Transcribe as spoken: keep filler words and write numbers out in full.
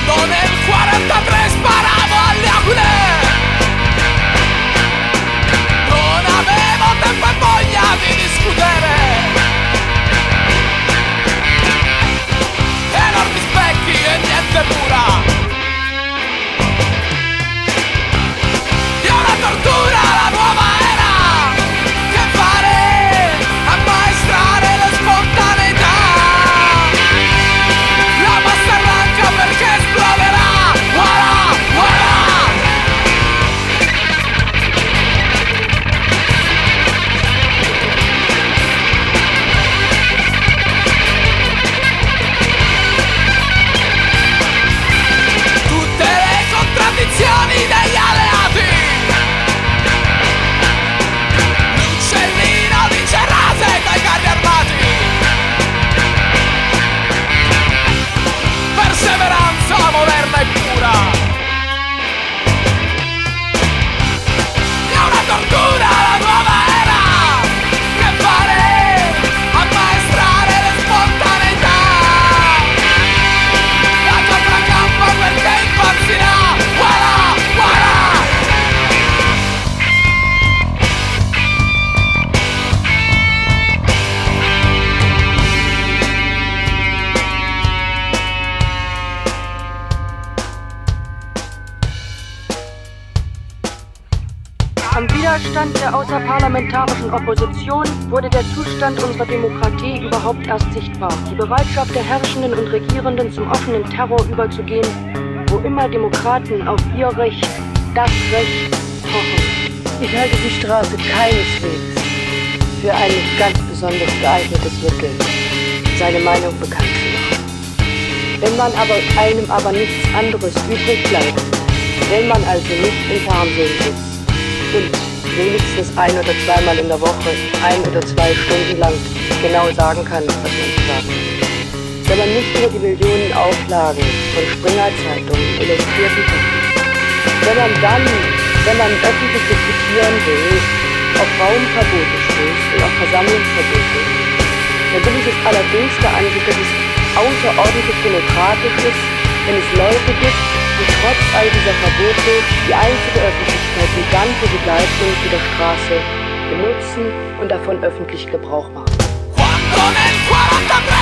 quando nel quarantatré sparavo alle aquile. Non avevo tempo e voglia di discutere. Enormi specchi e niente pura. Di una tortura la nuova era. Che fare? Ammaestrare la spontaneità. La massa arranca perché esploderà. Voilà, voilà. Tutte le contraddizioni degli alleati. L'uccellino dice rase dai carri armati. Perseveranza moderna e pura. È una tortura la nuova era. Che fare? Ammaestrare le spontaneità. La contraccampa perché impazzirà. Voilà, voilà. Am Widerstand der außerparlamentarischen Opposition wurde der Zustand unserer Demokratie überhaupt erst sichtbar. Die Bereitschaft der Herrschenden und Regierenden zum offenen Terror überzugehen, wo immer Demokraten auf ihr Recht, das Recht, pochen. Ich halte die Straße keineswegs für ein ganz besonders geeignetes Mittel, seine Meinung bekannt zu machen. Wenn man aber einem aber nichts anderes übrig bleibt, wenn man also nicht im Fernsehen sitzt und wenigstens ein oder zweimal in der Woche, ein oder zwei Stunden lang genau sagen kann, was man zu sagen hat. Wenn man nicht über die Millionen Auflagen von Springer-Zeitungen, illustrierten Texten, wenn man dann, wenn man öffentlich diskutieren will, auf Raumverbote stößt und auf Versammlungsverbote, dann bin ich es allerdings der Ansicht, dass es außerordentlich demokratisch ist, wenn es Leute gibt, die trotz all dieser Verbote die einzige Öffentlichkeit, die dann für sie bleibt, nämlich der Straße, benutzen und davon öffentlich Gebrauch machen. Quando nel quarantatré